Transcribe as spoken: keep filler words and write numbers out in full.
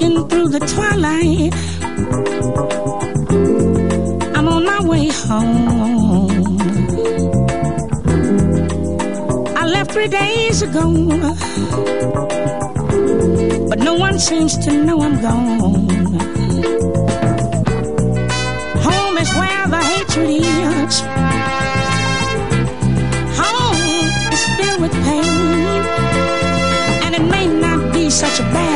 Walking through the twilight, I'm on my way home. I left three days ago, but no one seems to know I'm gone. Home is where the hatred is. Home is filled with pain, and it may not be such a bad